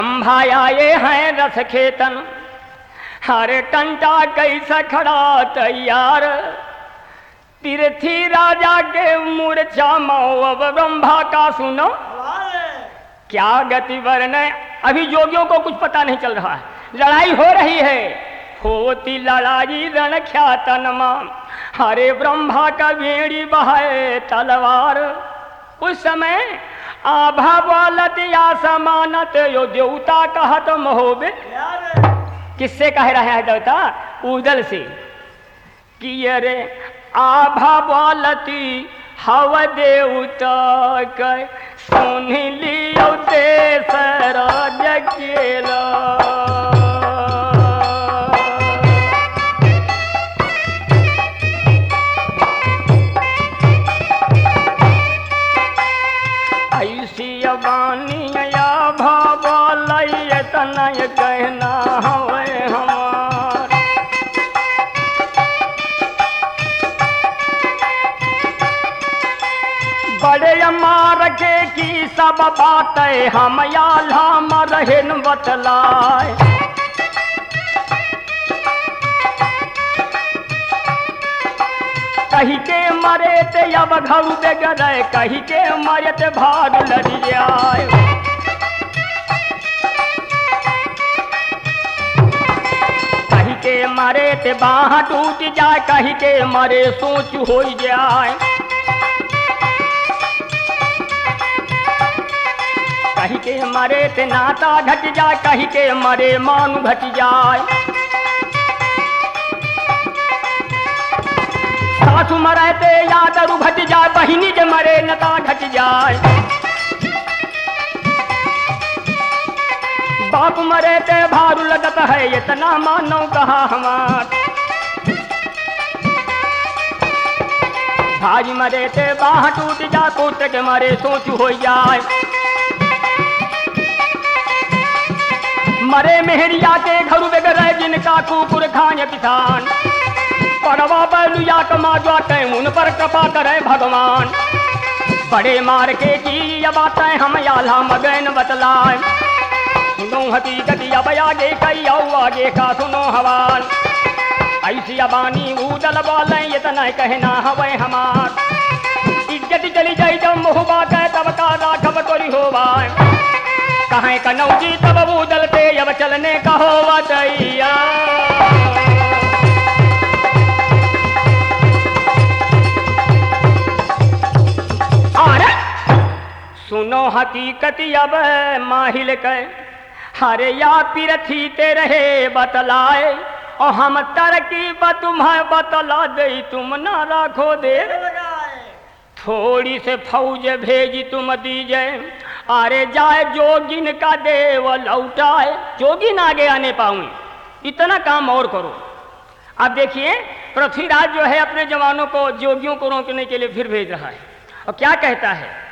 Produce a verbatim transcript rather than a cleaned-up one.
भाई हैं रस खेतन, हरे कंटा कैसा खड़ा तैयार, तीर्थी राजा के मूर्छा मऊ। अब ब्रह्मा का सुनो क्या गति वर्ण। अभी जोगियों को कुछ पता नहीं चल रहा है, लड़ाई हो रही है, होती लड़ाई रण ख्यातनमा, हरे ब्रह्मा का बेड़ी बहाए तलवार। उस समय आभा वालत या समानत यो देवता कहत महोबे। किससे कह रहा है देवता? उदल से कि अरे आभा वालती हव देवता कह सुन लियो देश राज केला। तनय कहना हवे हमार, बड़े मार के की सब बातें हम आल्हा मरहिन बतलाए। कही के मरे ते अब घर बेगरे, कही के मरे ते भाग लड़ जाए। के मरे ते बाह टूट जाए, कहीं के मरे सोच हो जाए। कहीं के मरे ते नाता घट जाए, कहीं के मरे मानु घट जाए। सासु मरे ते यादरू घट जाए, बहिनी के मरे नता घट जाए। बाप मरे ते भारू लगत है, इतना मानो कहा हमार। भाई मरे ते बाह टूट जा, पुत्र के मरे सोच हो जाए। मरे मेहरिया के घर बेगरे, जिनका कुकुर खाए पिसान। पड़वा बैलुया कमा जाते, उन पर कृपा करे भगवान। बड़े मार के की बातें हम आल्हा मगन बतलाए। सुनो हकीकत अब आगे कई आओ आगे का सुनो हवाल। ऐसी अबानी उदल बोले इतना कहना हवे हमार। इज्जत चली जाई जब मुहबा के तब का राघव तोरी होवा। कहें कनौजी तब उदल ते अब चलने का होवा दैया। अरे सुनो हकीकत अब माहिल के, हरे या पिरथी ते रहे बतलाए। और हम तरकीब तुम्हें बतला दे, तुम ना राखो देर। थोड़ी से फौज भेजी तुम दीजे, अरे जाए जोगिन का देव लौटाए। जोगिन आगे आने पाऊं, इतना काम और करो। अब देखिए पृथ्वीराज जो है अपने जवानों को जोगियों को रोकने के लिए फिर भेज रहा है। और क्या कहता है?